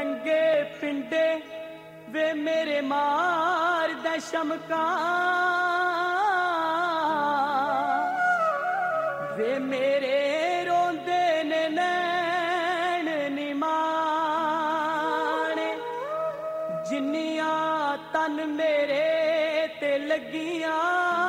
ਨੰਗੇ ਪਿੰਡੇ ਵੇ ਮੇਰੇ ਮਾਰਦਾ ਸ਼ਮਕਾਂ ਵੇ ਮੇਰੇ ਰੋਂਦੇ ਨੇ ਨੈਣ ਨਿਮਾਣੇ ਜਿੰਨੀਆਂ ਤਨ ਮੇਰੇ ਤੇ ਲੱਗੀਆਂ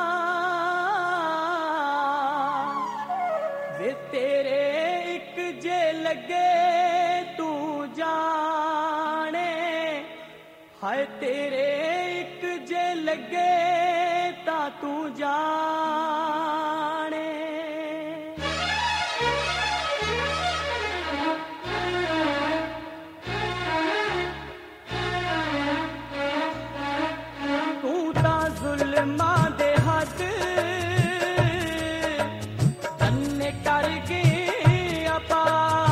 ਵੇ ਤੇਰੇ ਇੱਕ ਜੇ ਲੱਗੇ ਤੂੰ ਜਾਣੇ ਹਾਏ ਤੇਰੇ ਇੱਕ ਜੇ ਲੱਗੇ ਤਾਂ ਤੂੰ ਜਾਣੇ ਤੂੰ ਤਾਂ ਜ਼ੁਲਮਾਂ ਦੇ ਹੱਦ ਤੰਨੇ ਕਰ ਗਈ ਆਪਾ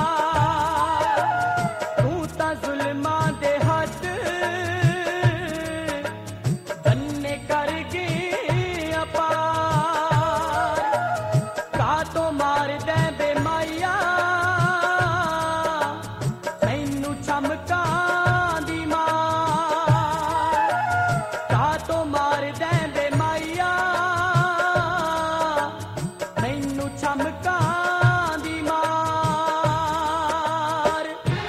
ਤੂੰ ਤਾਂ ਜ਼ੁਲਮਾਂ ਦੇ ਹੱਦ ਤੰਨੇ ਕਰ ਗਈ ਆਪਾ ਕਾ ਤੋਂ ਮਾਰਦੇ ਬੇਮਾਇਆ ਮੈਨੂੰ ਚਮਕਾਂ ਦੀ ਮਾਰ ਕਾ ਤੋਂ ਮਾਰਦੇ ਬੇਮਾਇਆ ਮੈਨੂੰ ਚਮਕਾਂ ਦੀ ਮਾਰ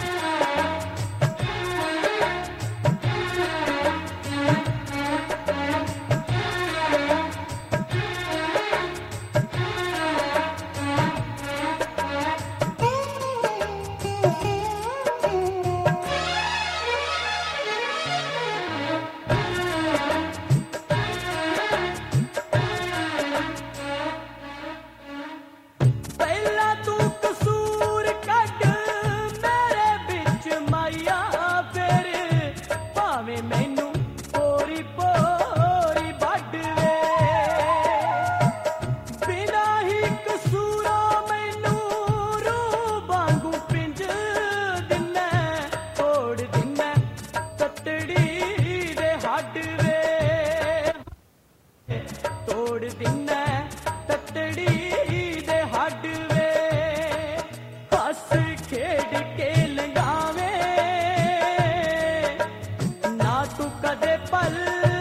ਪਹਿਲਾਂ ਤੂੰ ਕਸੂਰ ਕੱਢ ਮੇਰੇ ਵਿੱਚ ਮਾਇਆ ਫਿਰ ਭਾਵੇਂ ਮੈਨੂੰ ਪੋਰੀ ਪੋਰੀ ਵੱਢ ਵੇ ਬਿਨਾਂ ਹੀ ਕਸੂਰਾਂ ਮੈਨੂੰ ਰੂਹ ਵਾਂਗੂ ਪਿੰਜ ਦਿੰਨਾ ਤੋੜ ਦਿੰਨਾ ਤਤੜੀ ਦੇ ਹੱਡ ਵੇ ਤੋੜ ਦਿੰਨਾ ਤਤੜੀ ਦੇ ਹੱਡ ਵੇ ਹੱਸ ਖੇਡ ਕੇ ਲੰਘਾਵੇਂ ਨਾ ਤੂੰ ਕਦੇ ਪਲ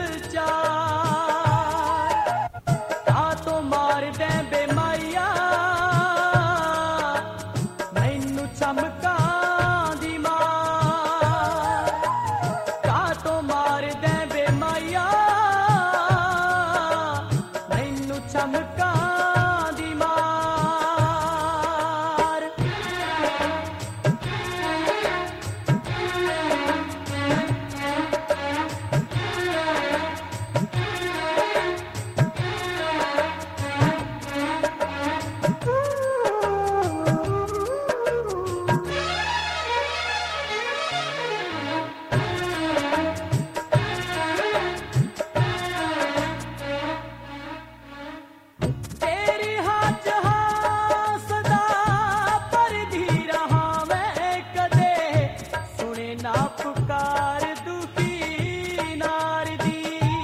ਚਾਰ ਕਾ ਤੋਂ ਮਾਰਦੇ ਬੇਮਾਇਆ ਮੈਨੂੰ ਚਮਕਾਂ ਦੀ ਮਾਰ ਕਾ ਤੋਂ ਮਾਰਦੇ ਬੇਮਾਇਆ ਮੈਨੂੰ ਚਮਕਾਂ ਦੀ ਮਾਰ ਤੇਰੀ ਹੱਥ ਸਦਾ ਪਰਦੀ ਰਹਾ ਮੈਂ ਕਦੇ ਸੁਣੇ ਨਾ ਪੁਕਾਰ ਦੁਖੀ ਨਾਰ ਦੀ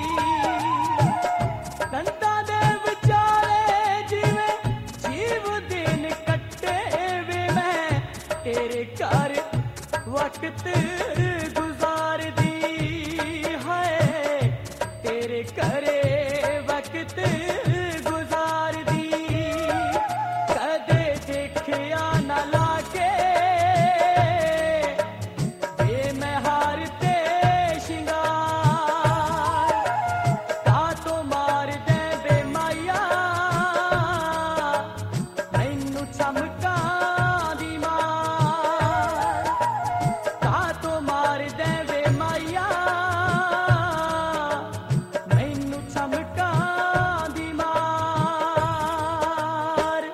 ਕੰਧਾਂ ਦੇ ਵਿਚਾਲੇ ਜਿਵੇਂ ਜੀਵ ਦਿਨ ਕੱਟੇ ਵੇ ਮੈਂ ਤੇਰੇ ਘਰ ਵਕਤ ਗੁਜ਼ਾਰਦੀ ਹੈ ਤੇਰੇ ਘਰੇ ਵਕਤ ਗੁਜ਼ਾਰਦੀ ਕਦੇ ਦੇਖਿਆ ਨਾ ਲਾਗੇ ਵੇ ਮੈਂ ਹਾਰ ਤੇ ਸ਼ਿੰਗਾਰ ਕਾ ਤੋਂ ਮਾਰਦੇ ਬੇਮਾਇਆ ਮੈਨੂੰ ਚਮਕਾਂ ਦੀ ਮਾਰ ਕਾ ਤੋਂ ਮਾਰਦੇ ਬੇਮਾਇਆ ਮੈਨੂੰ ਚਮਕਾਂ ਦੀ ਮਾਰ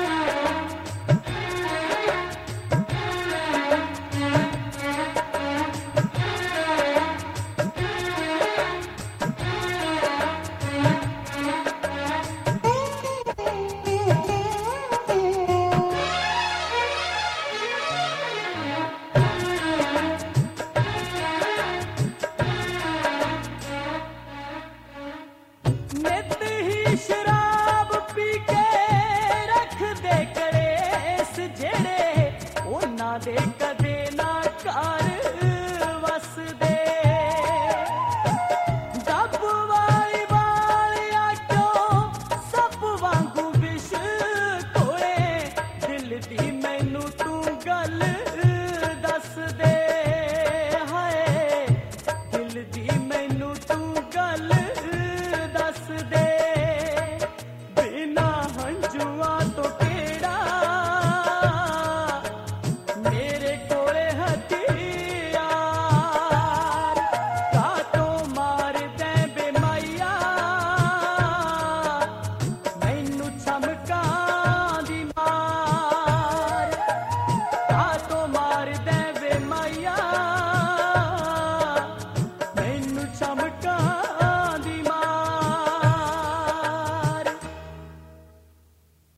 ਨਿਤ ਹੀ ਸ਼ਰਾਬ ਪੀ ਕੇ ਰੱਖਦੇ ਕਲੇਸ਼ ਜਿਹੜੇ ਉਹਨਾਂ ਦੇ ਕਦੇ ਨਾ ਘਰ ਤੂੰ